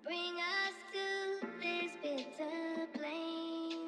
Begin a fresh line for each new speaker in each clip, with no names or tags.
bring us to this bitter plain.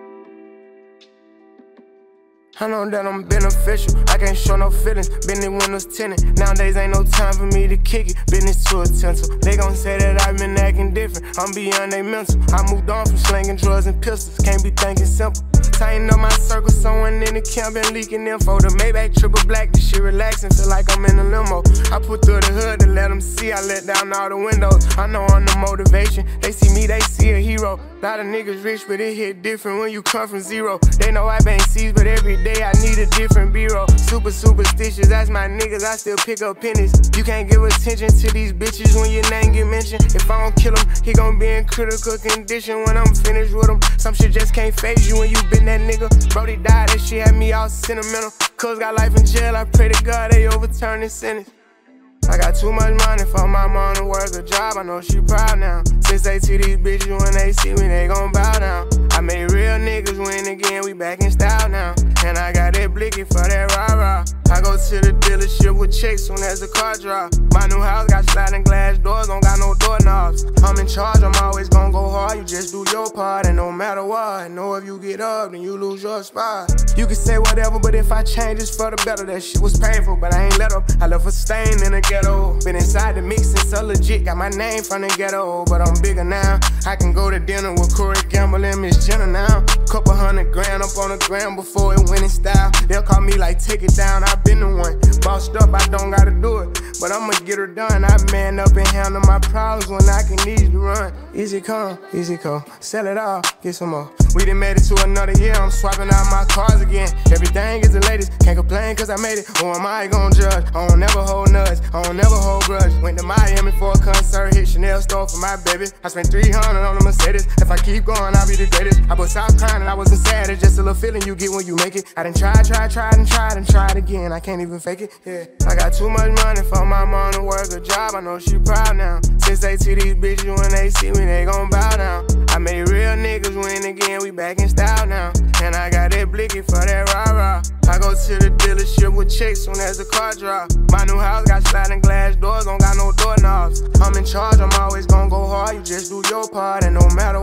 I know that I'm beneficial, I can't show no feelings. Been in windows tinted, nowadays ain't no time for me to kick it. Business too essential, they gon' say that I've been acting different. I'm beyond they mental, I moved on from slanging drugs and pistols. Can't be thinking simple. Tighten up my circle, someone in the camp been leaking info. The Maybach triple black, this shit relaxing, feel like I'm in a limo. I put through the hood to let them see, I let down all the windows. I know I'm the motivation, they see me, they see a hero. Lot of niggas rich, but it hit different when you come from zero. They know I bang C's, but every day I need a different bureau. Super superstitious, that's my niggas, I still pick up pennies. You can't give attention to these bitches when your name get mentioned. If I don't kill him, he gon' be in critical condition when I'm finished with him. Some shit just can't phase you when you been that nigga. Brody died, that shit had me all sentimental. Cuz got life in jail, I pray to God they overturn his sentence. I got too much money for my mom to work a job, I know she proud now. Since they see these bitches when they see me, they gon' bow down. I made real niggas win again, we back in style now. And I got that blicky for that rah-rah. I go to the dealership with checks soon as the car drop. My new house got sliding glass doors, don't got no doorknobs. I'm in charge, I'm always gon' go hard, you just do your part. And no matter what, I know if you get up, then you lose your spot. You can say whatever, but if I change, it's for the better. That shit was painful, but I ain't let up. I left a stain in the ghetto. Been inside the mix and so legit, got my name from the ghetto. But I'm bigger now, I can go to dinner with Corey Gamble and Miss Jenna now. Couple $100 grand up on the gram before it went in style. They'll call me like, take it down, I been the one. Bossed up, I don't gotta do it, but I'ma get her done. I man up and handle my problems when I can easily run. Easy come, easy go, sell it all, get some more. We done made it to another year, I'm swapping out my cars again. Everything is the latest, can't complain cause I made it. Who am I gon' judge? I don't never hold nuts, I don't never hold grudge. Went to Miami for a concert, hit Chanel store for my baby. I spent $300 on a Mercedes, if I keep going I'll be the greatest. I bust out crying and I wasn't sad, it's just a little feeling you get when you make it. I done tried again, I can't even fake it, yeah. I got too much money for my mom to work a job, I know she proud now. Since they see these bitches when they see me, they gon' bow down. I made real niggas win again, we back in style now. And I got that blicky for that rah-rah. I go to the dealership with checks soon as the car drop. My new house got sliding glass doors, don't got no doorknobs. I'm in charge, I'm always gon' go hard, you just do your part. And no matter